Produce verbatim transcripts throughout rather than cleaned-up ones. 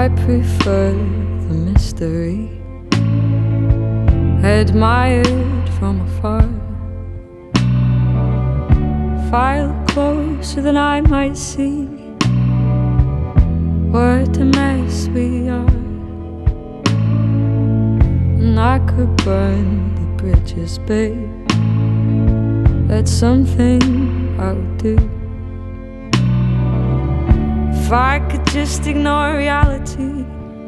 I prefer the mystery, admired from afar. File closer than I might see what a mess we are. And I could burn the bridges, babe. That's something I would do. If I could just ignore reality,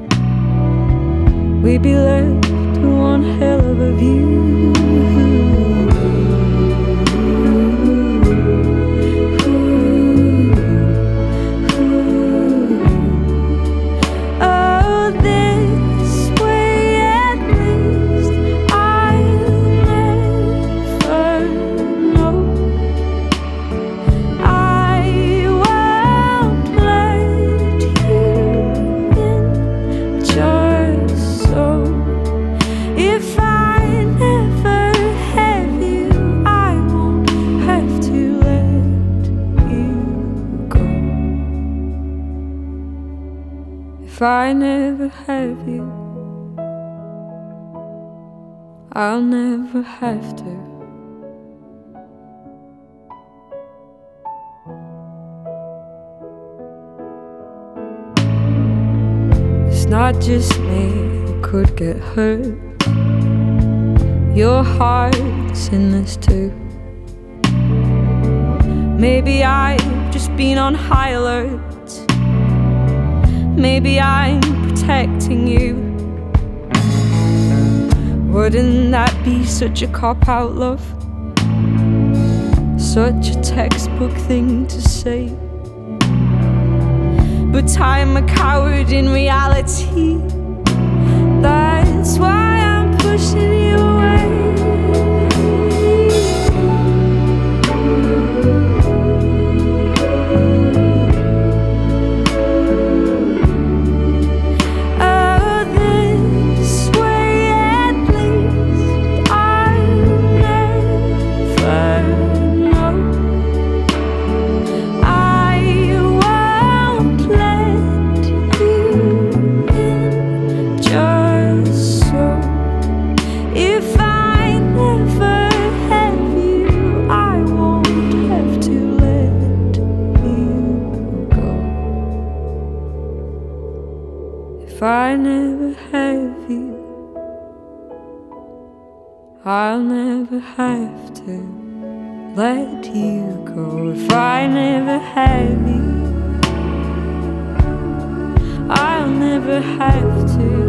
we'd be left with one hell of a view. Oh, this way at least I'll never know. I won't let you in just so. If I never have you, I won't have to let you go. If I never have you, I'll never have to. It's not just me who could get hurt. Your heart's in this too. Maybe I've just been on high alert. Maybe I'm protecting you. Wouldn't that be such a cop-out, love? Such a textbook thing to say. But I'm a coward in reality. That's why I'm pushing you away. Oh, this way at least I'll never know. I won't let you in just so. If I never have you, I won't have to let you go. If I never have you, I'll never have to let you go. If I never have you, I'll never have to